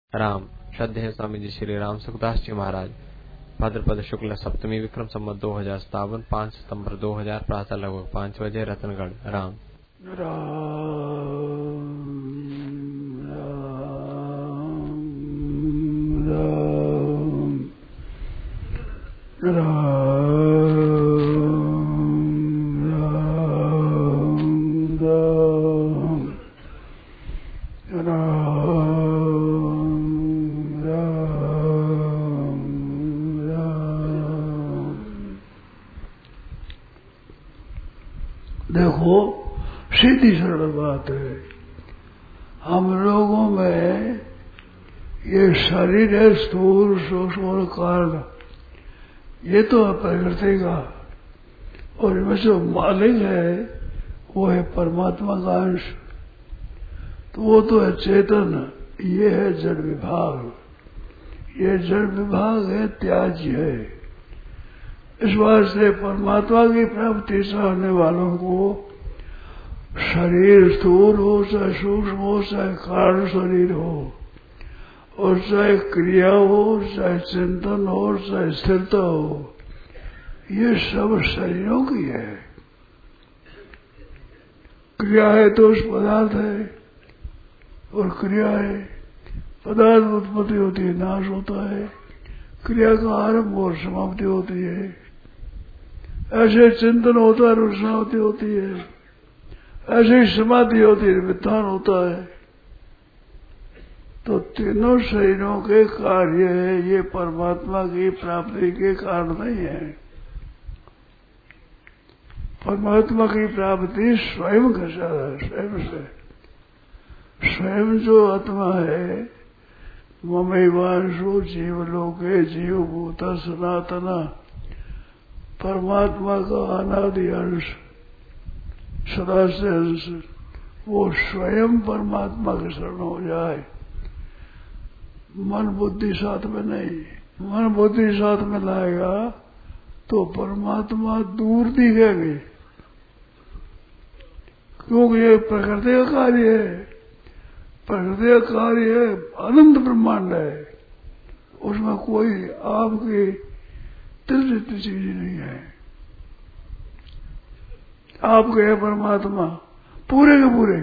राम। श्रद्धेय स्वामी जी श्री राम सुखदास जी महाराज। भाद्रपद शुक्ल सप्तमी विक्रम संवत 2057 5 सितंबर 2000 प्रातः लगभग 5 बजे रतनगढ़। राम राम देखो सीधी सरल बात है। हम लोगों में ये शरीर है, स्थूल सूक्ष्म और कारण, ये तो है प्रकृति का, और इनमें जो मालिक है वो है परमात्मा का अंश, तो वो तो है चेतन। ये है जड़ विभाग, ये जड़ विभाग है, त्याज्य है। इस वास्ते परमात्मा की प्राप्ति चाहने वालों को शरीर स्थूल हो, चाहे सूक्ष्म हो, चाहे कारण शरीर हो, और चाहे क्रिया हो, चाहे चिंतन हो, चाहे स्थिरता हो, ये सब शरीरों की है। क्रिया है तो उस पदार्थ है, और क्रिया है, पदार्थ उत्पत्ति होती है, नाश होता है, क्रिया का आरंभ और समाप्ति होती है। ऐसे चिंतन होता है और समाप्ति होती है, ऐसे ही समाधि होती है, वित्तान होता है। तो तीनों शरीरों के कार्य है, ये परमात्मा की प्राप्ति के कारण नहीं है। परमात्मा की प्राप्ति स्वयं का साधन है, स्वयं से। स्वयं जो आत्मा है, ममैवांशो जीवलोके जीवभूता सनातना, परमात्मा का अनादि अंश, सदा से अंश, वो स्वयं परमात्मा के शरण हो जाए। मन बुद्धि साथ में नहीं, मन बुद्धि साथ में लाएगा तो परमात्मा दूर दिखेंगे, क्योंकि ये प्रकृति का कार्य है। प्रकृति का कार्य है, अनंत ब्रह्मांड है, उसमें कोई आपकी तिरछी चीज नहीं है। आप गए परमात्मा पूरे के पूरे,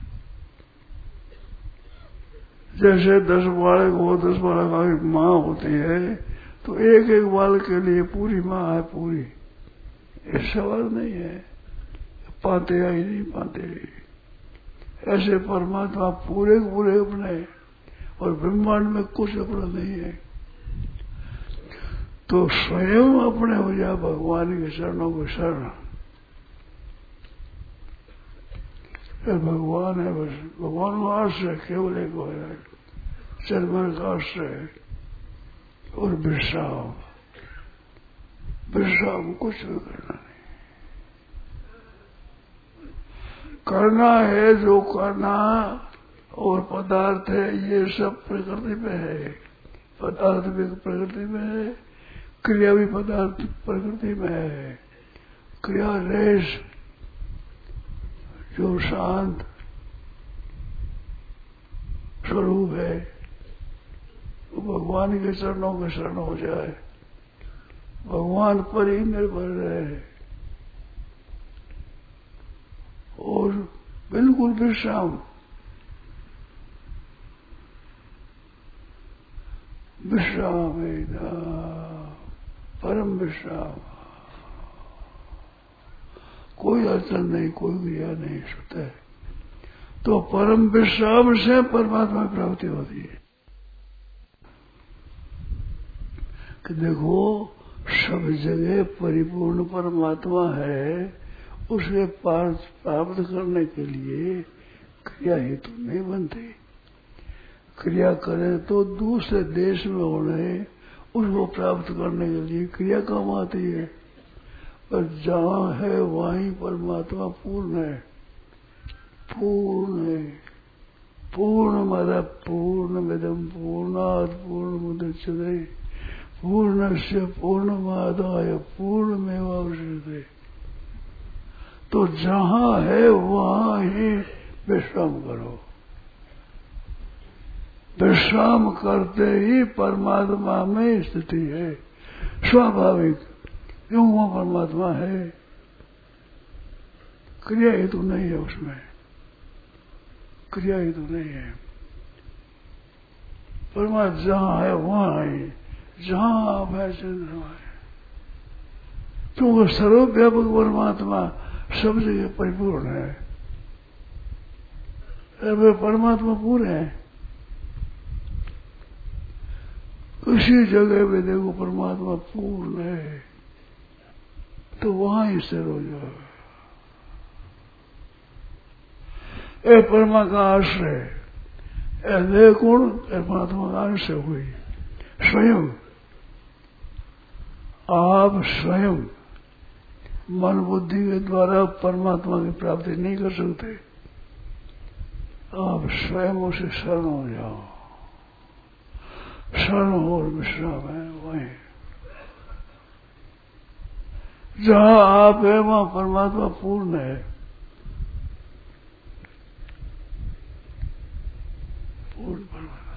जैसे 10 बालक हो, 10 बालक की माँ होती है, तो एक एक बालक के लिए पूरी माँ है, पूरी। ये सवाल नहीं है, पाते या ही नहीं पाते। ऐसे परमात्मा पूरे के पूरे अपने, और ब्रह्मांड में कुछ अपना नहीं है। तो स्वयं अपने हो जा भगवान के शरणों को शरण। भगवान है, बस भगवान का आश्रय केवल एक हो जाए, चरमर का आश्रय और विश्राम। विश्राम कुछ भी करना नहीं, करना है जो करना, और पदार्थ है, ये सब प्रकृति में है। पदार्थ भी प्रकृति में है, क्रिया भी पदार्थ प्रकृति में है। क्रिया रेश जो शांत स्वरूप है, वो भगवान के चरणों के शरण हो जाए, भगवान पर ही निर्भर रहे, और बिल्कुल विश्राम, विश्राम है, परम विश्राम, कोई अड़चन नहीं, कोई क्रिया नहीं, सुते। तो परम विश्राम से परमात्मा की प्राप्ति होती है। कि देखो सब जगह परिपूर्ण परमात्मा है, उसे प्राप्त करने के लिए क्रिया हेतु नहीं बनती। क्रिया करें तो दूसरे देश में होने, उसको प्राप्त करने के लिए क्रिया काम आती है। पर जहाँ है वहीं परमात्मा पूर्ण है, पूर्ण है। पूर्ण मद पूर्णमिदं पूर्णात् पूर्णमुदच्यते पूर्णस्य पूर्णमादाय पूर्णमेवावशिष्यते। तो जहाँ है वहाँ ही विश्राम करो। विश्राम करते ही परमात्मा में स्थिति है स्वाभाविक, क्यों वो परमात्मा है, क्रिया ही तो नहीं है उसमें, क्रिया ही तो नहीं है। परमात्मा जहां है वहां है, जहां आप है चंद्रमा है, क्योंकि सर्वव्यापक परमात्मा सब जगह परिपूर्ण है। वे परमात्मा पूरे हैं, उसी जगह पे देखो परमात्मा पूर्ण है, तो वहां ही स्थिर हो जाओ। ए परमा का आश्रय, ऐसे गुण परमात्मा का आश्रय हुई। स्वयं आप स्वयं मन बुद्धि के द्वारा परमात्मा की प्राप्ति नहीं कर सकते, आप स्वयं उसे शरण हो जाओ। शरण और विश्राम है वही, जहां आप है वहां परमात्मा पूर्ण है, पूर्ण परमात्मा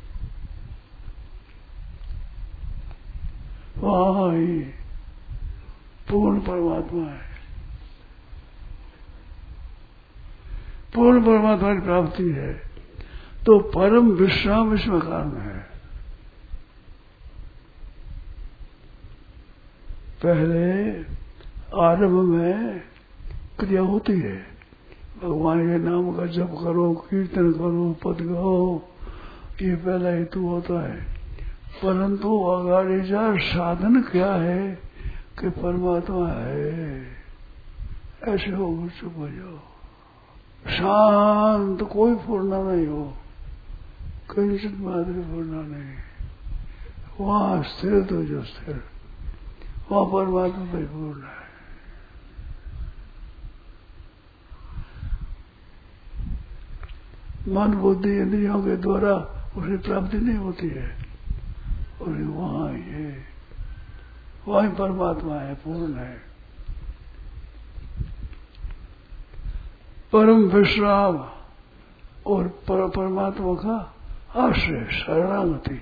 वहां ही पूर्ण परमात्मा है। पूर्ण परमात्मा की प्राप्ति है तो परम विश्राम इसमें कारण है। पहले आरंभ में क्रिया होती है, भगवान के नाम का जप करो, कीर्तन करो, पद गाओ, ये पहला हेतु होता है। परंतु आगे जा साधन क्या है कि परमात्मा है, ऐसे हो चुप हो जाओ, शांत, कोई फूरना नहीं हो, किंचित मात्र फूरना नहीं, वहां स्थिर तो जो स्थिर, वहां परमात्मा परिपूर्ण है। मन बुद्धि इंद्रियों के द्वारा उसे प्राप्ति नहीं होती है, और वहां ये वही परमात्मा है, पूर्ण है। परम विश्राम और परमात्मा का आश्रय, शरणागति,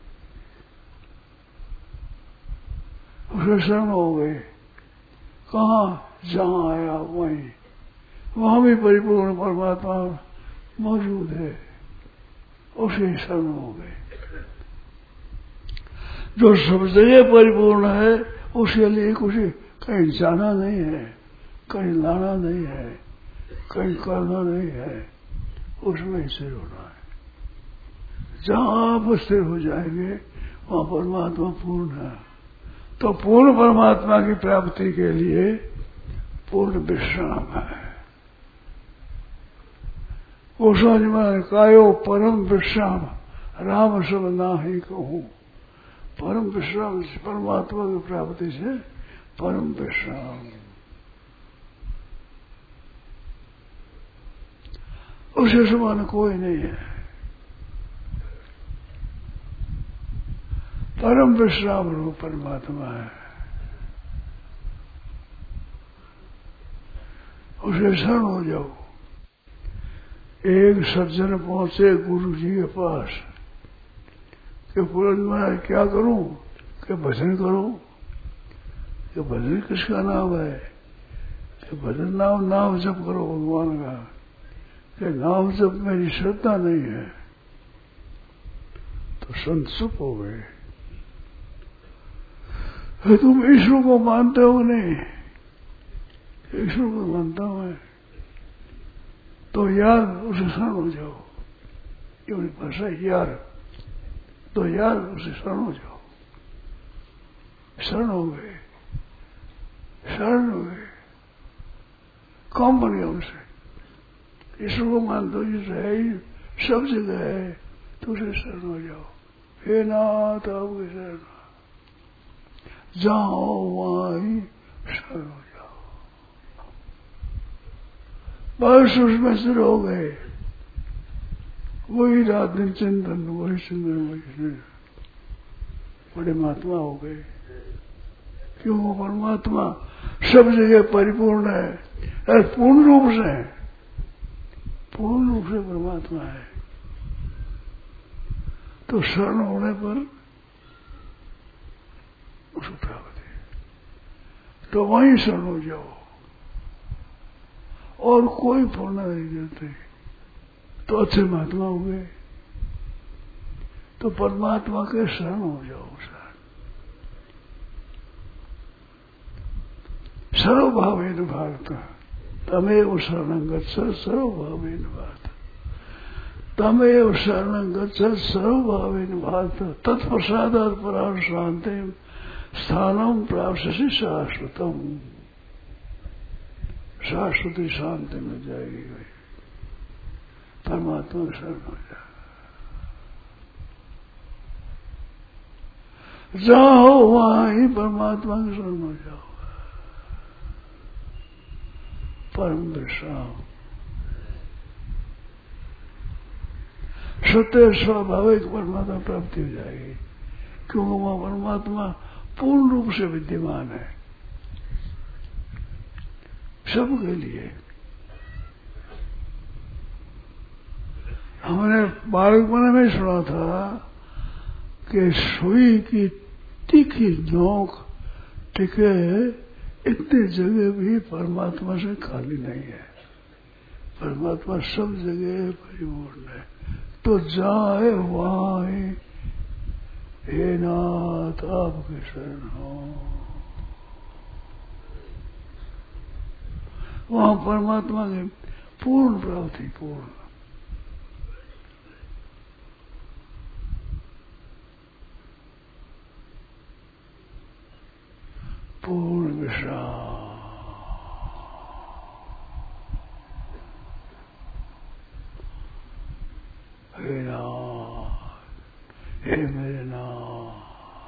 उसे शरण हो गए। कहा जहां आया वहीं, वहां भी परिपूर्ण परमात्मा मौजूद है, उसे शरण हो गए। जो सब जगह परिपूर्ण है उसके लिए कुछ कहीं जाना नहीं है, कहीं लाना नहीं है, कहीं करना नहीं है, उसमें स्थिर होना है। जहां आप स्थिर हो जाएंगे वहां परमात्मा पूर्ण है। तो पूर्ण परमात्मा की प्राप्ति के लिए पूर्ण विश्राम है। गोस्वामी महाराज कायो परम विश्राम राम सब ना ही कहूं। परम विश्राम परमात्मा की प्राप्ति से परम विश्राम, उसे समान कोई नहीं है। परम विश्राम रूप परमात्मा है, उसे शरण हो जाओ। एक सज्जन पहुंचे गुरु जी के पास कि पुराण महाराज क्या करूं, कि भजन करो, कि भजन किसका नाम है, कि भजन नाम जप करो भगवान का, कि नाम जप मेरी श्रद्धा नहीं है। तो संत चुप हो गए। तुम ईश्वर को मानते हो नहीं? ईश्वर को मानता हूं मैं। तो यार उसे शरण हो जाओ, ये उनकी भाषा है यार, तो यार उसे शरण हो जाओ। शरण हो गए, शरण हो गए, कौन बन गया उनसे? ईश्वर को मानते हो, ईश्वर है ही, सब जगह है, तो उसे शरण हो जाओ। हे नाथ आपके शरण, जहां हो वहां ही शरण हो जाओ। बस उसमें सिर हो गए, वही रात दिन चिंतन, वही चिंतन, वही चिंतन, बड़े महात्मा हो गए। क्यों? वो परमात्मा सब जगह परिपूर्ण है, पूर्ण रूप से, पूर्ण रूप से परमात्मा है। तो शरण होने पर उसको प्राप्ति, तो वहीं शरण हो जाओ और कोई फल नहीं देते, तो अच्छे महात्मा हो गए, तो परमात्मा के शरण हो जाओ। सर्वभावेन भारत तमेव शरणं गच्छ सर्वभावेन भारत, तमेव शरणं गच्छ सर्वभावेन भारत, तत्प्रसादात् परां शांतिं स्थानं प्राप्स्यसि शाश्वतम, शाश्वती शांति मिल जाएगी। परमात्मा का शरण हो जाए, जहां हो वहां ही परमात्मा का शरण हो जाओ। परम विश्राम, सत्य स्वाभाविक परमात्मा प्राप्ति हो जाएगी, क्योंकि वह परमात्मा पूर्ण रूप से विद्यमान है सबके लिए। हमने बालकपन में सुना था कि सुई की तीखी नोक टिके इतनी जगह भी परमात्मा से खाली नहीं है, परमात्मा सब जगह परिपूर्ण है। तो जहां है वहां ही हे नाथ आपके शरण हो, वहां परमात्मा की पूर्ण प्राप्ति, पूर्ण विश्राम। हे नाथ, हे मेरे नाथ,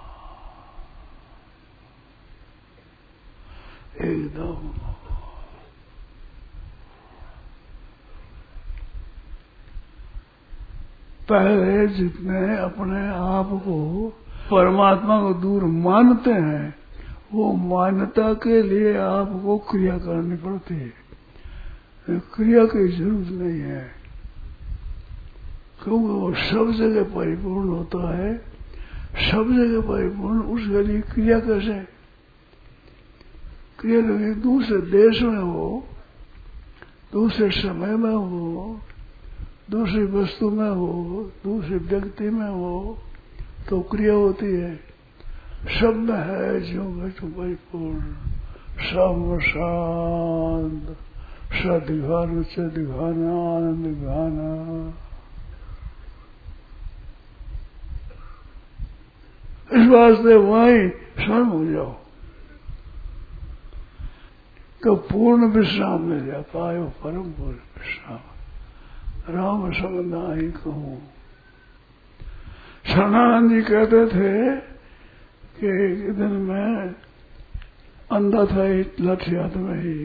एकदम पहले जितने अपने आप को परमात्मा को दूर मानते हैं, वो मान्यता के लिए आपको क्रिया करनी पड़ती है। क्रिया की जरूरत नहीं है, क्योंकि वो सब जगह परिपूर्ण होता है, सब जगह परिपूर्ण। उसके लिए क्रिया कैसे? क्रिया लगे दूसरे देश में हो, दूसरे समय में हो, दूसरी वस्तु में हो, दूसरे व्यक्ति में हो, तो क्रिया होती है। सब में है जो परिपूर्ण, सम शांत, सदिघान सदिघान आनंद घाना। इस वास्ते वहीं शरण हो जाओ तो पूर्ण विश्राम मिल जा पायो, परम पूर्ण विश्राम। राम संग नाहि कहूं। शरणानंद जी कहते थे कि एक दिन मैं अंधा था, लठ हाथ में ही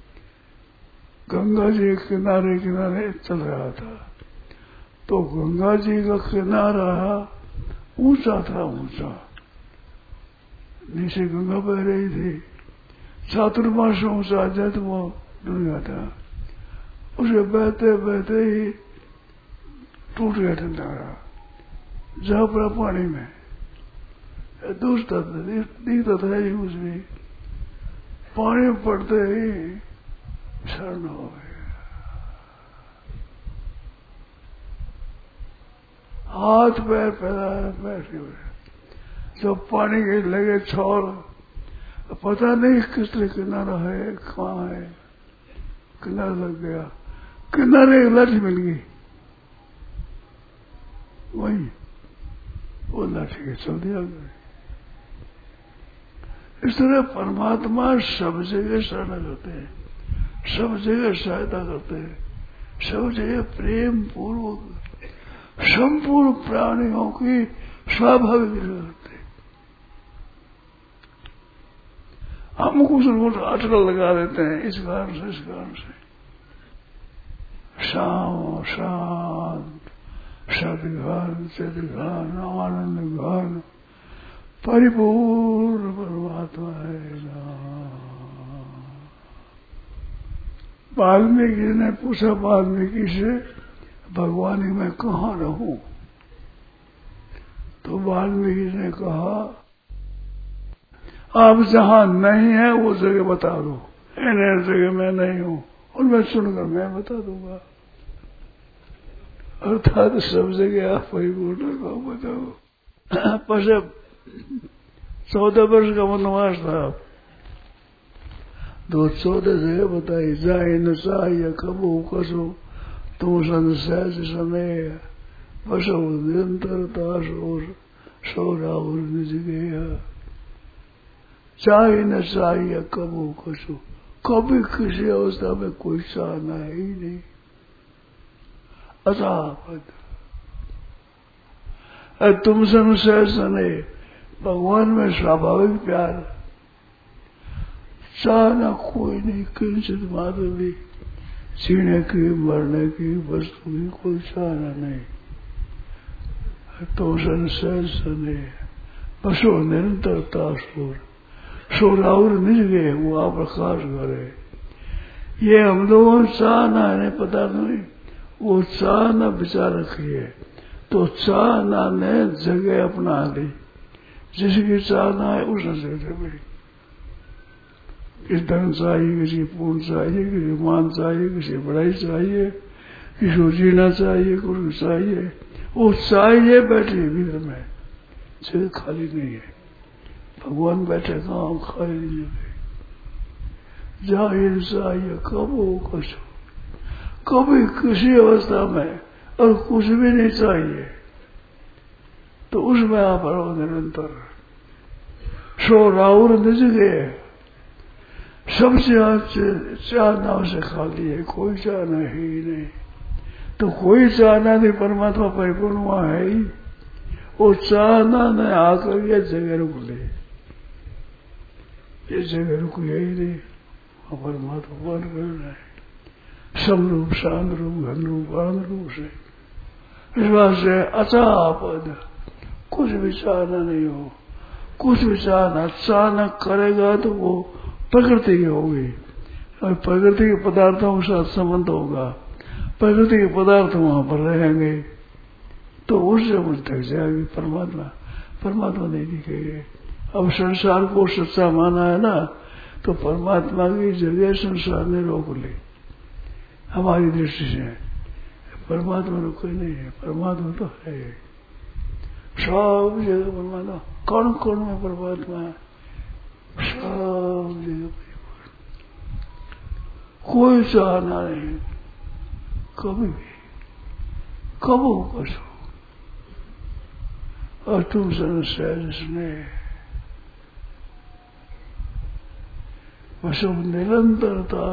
गंगा जी के किनारे किनारे चल रहा था, तो गंगा जी का किनारा ऊंचा था, ऊंचा नीचे गंगा बह रही थी, चातुर्मास ऊंचा जाए तो वो दुनिया था। उसे बहते बहते ही टूट गया किनारा, जा पड़ा पानी में। दूसरा दिखता था ही उसमें, पानी में पड़ते ही शरण हो गया। हाथ पैर पैदा बैठे हुए, जब पानी के लगे छोड़, पता नहीं किस तरह किनारा है, कहाँ है, किनारा लग गया। किनारे एक लाठी मिल गई, वही वो लाठी के चल दिया गया। इस तरह परमात्मा सब जगह शरण करते हैं, सब जगह सहायता करते हैं, सब जगह प्रेम पूर्वक संपूर्ण प्राणियों की स्वाभाविक करते। हम कुछ कुछ अटकल लगा देते हैं, इस कारण से, इस कारण से। शाम शांत, सदिघान सदिघान आनंद घान, परिपूर्ण परमात्मा है ना। वाल्मीकि ने पूछा वाल्मीकि से, भगवान मैं कहाँ रहूं? तो वाल्मीकि ने कहा आप जहां नहीं है वो जगह बता दो, इन जगह मैं नहीं हूं और मैं सुनकर मैं बता दूंगा। अर्थात सब जगह आप परिपूर्ण को बताओ। पर 14 वर्ष का वनवास था, तो 14 जगह बताई। जाए न चाहिए कबू कसो तुम संसहज समय बसो निरंतरता शोरा और निज गया। चाहे न चाहिए कबू कसो, कभी किसी अवस्था में कोई चाहना है ही नहीं। अथापद तुम संशय सने भगवान में स्वाभाविक प्यार, चाहना कोई नहीं, किंचित मात्र भी जीने की मरने की वस्तु की कोई चाहना नहीं। तो संशय सने बसो निरंतरता शोर और निज गए, वो आप प्रकाश करे। ये हम लोगों चाहना है, पता नहीं, वो चाहना विचार रखी है, तो चाहना ने जगह अपना ली। जिसकी चाहना है उस जगह में, किसी धन चाहिए, किसी पूर्ण चाहिए, किसी मान चाहिए, किसी बड़ाई चाहिए, किसी को जीना चाहिए, कुछ चाहिए, वो चाहिए बैठे भीतर में, जगह खाली नहीं है। भगवान बैठे कहाँ, खाली नहीं है। जाहिर चाहिए कब हो कुछ, कभी किसी अवस्था में और कुछ भी नहीं चाहिए, तो उसमें आप रहो निरंतर। सो राउर निज गए, सबसे चाहना से खाली है, कोई चाहना है ही नहीं। तो कोई चाहना नहीं, परमात्मा परिपूर्ण वहां है ही। वो चाहना ने आकर यह जगह रुक ले, ये जगह रुक ही नहीं, परमात्मा बन करना है। समरूप शांत रूप घन रूप आनंद रूप से, इस बात से अचापद कुछ भी चाहना नहीं हो। कुछ भी चाहना करेगा तो वो प्रकृति की होगी, और प्रकृति के पदार्थों के साथ संबंध होगा, प्रकृति के पदार्थ वहां पर रहेंगे, तो उससे मुझ तक जाएगी परमात्मा नहीं दिखेगी। अब संसार को सच्चा माना है ना, तो परमात्मा की जगह संसार ने रोक ली हमारी दृष्टि से। परमात्मा तो कोई नहीं है, परमात्मा तो है सब जगह। परमात्मा कण कण में परमात्मा है, सब जगह कोई चाहना नहीं, कभी भी कब कसो। और तुम संशय जिसमें वसुभ निरंतरता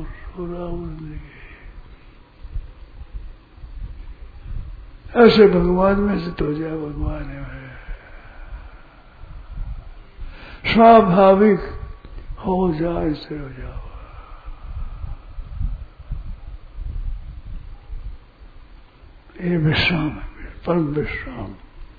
ऐसे भगवान में से तो जाए, भगवान है स्वाभाविक हो जाए, से हो जाओ। ये विश्राम है, परम विश्राम।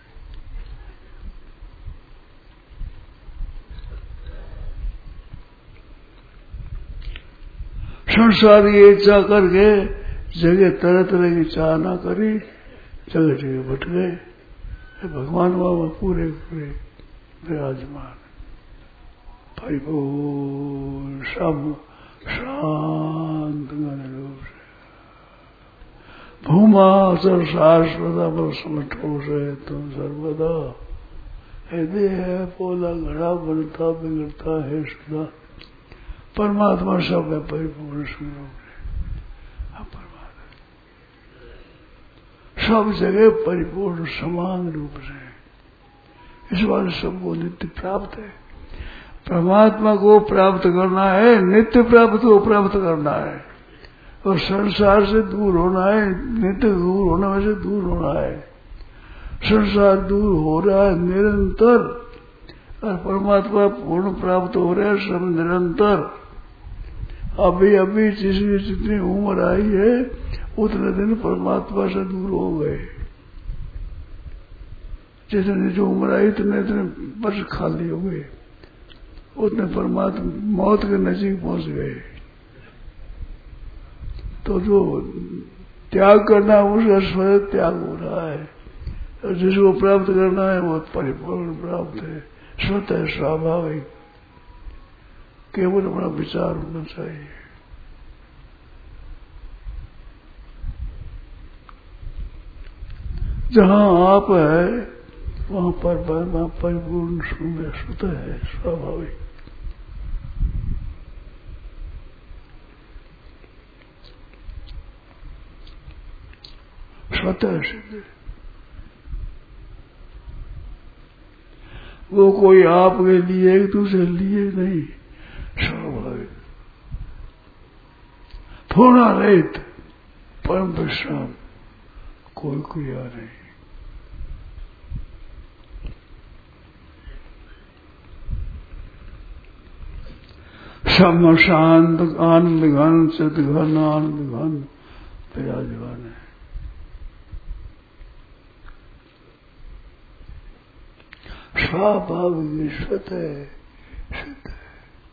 संसार ये इच्छा करके जगह तरह तरह की चाह ना करी, जगह जगह बट गए। भगवान बाबा पूरे पूरे विराजमान, परिपूर्ण सब शांत रूप से। भूमा सर शाश्वता पर समठो से तुम सर्वदा, हृदय है पोला घड़ा बनता बिगड़ता है सदा। परमात्मा सब है परिपूर्ण स्वरूप है, परमात्मा सब जगह परिपूर्ण समान रूप से। इस बार सबको नित्य प्राप्त है। परमात्मा को प्राप्त करना है, नित्य प्राप्त को प्राप्त करना है, और संसार से दूर होना है, नित्य दूर होने में से दूर होना है। संसार दूर हो रहा है निरंतर, और परमात्मा पूर्ण प्राप्त हो रहा है सब निरंतर। अभी अभी जितनी उम्र आई है उतने दिन परमात्मा से दूर हो गए। जितनी जो उम्र आई उतने वर्ष खाली हो गए, उतने परमात्मा मौत के नजीक पहुंच गए। तो जो त्याग करना उसका स्वयं त्याग हो रहा है, और जिसको प्राप्त करना है वो परिपूर्ण प्राप्त है, स्वतः स्वाभाविक, केवल अपना विचार होना चाहिए। जहां आप है वहां पर परिपूर्ण शून्य स्वतः है, स्वाभाविक। स्वतः सिद्ध, वो कोई आपके लिए एक दूसरे लिए नहीं, स्वाभाविक, थोड़ा रहित, परम विश्राम, कोई क्रिया नहीं। सब शांत आनंद घन, चित घन, आनंद घन विराजमान है। स्वाभाविक स्वतः सिद्ध है।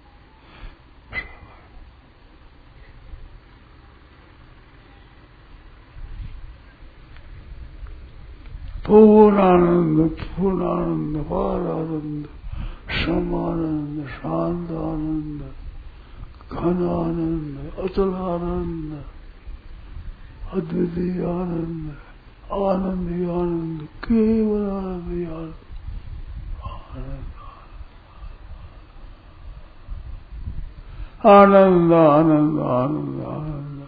पूर्णानंद, पूर्णानंद, पार आनंद, समानंद, शांत आनंद, घन आनंद, अचल आनंद, अद्वितीय आनंद, आनंद ही आनंद, केवल आनंद ही आनंद, आनंद आनंद आनंद आनंद।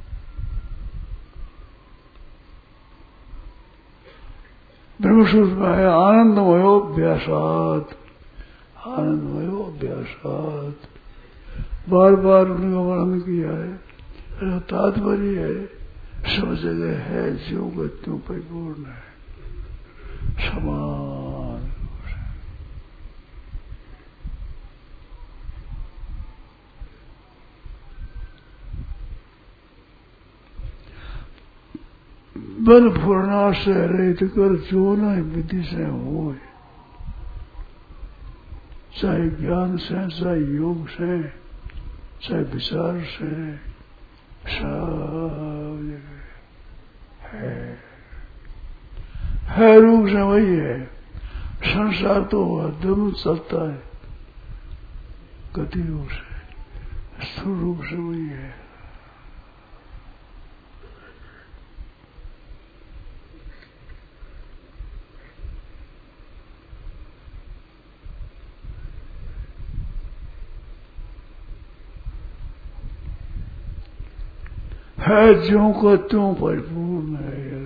ब्रह्मसूत्र में है आनंदमयो अभ्यासात, आनंदमयो अभ्यासात, बार बार उन्होंने वर्णन किया है। तात्पर्य है सब जगह है, ज्यों का त्यों परिपूर्ण है, समान। बल पूर्णा से रहित कर जो न विधि से हो, चाहे ज्ञान से, चाहे योग से, चाहे विचार से, सब जगह है रूप से वही है। संसार तो दम चलता है गति रूप से, स्थूल रूप से वही है। ज्यों का त्यों परिपूर्ण है।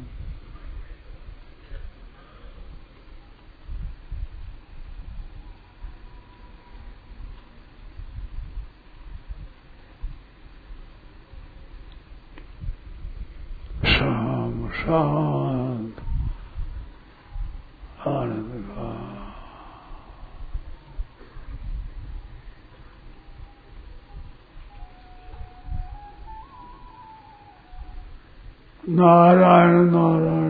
शांत आनंद का नारायण नारायण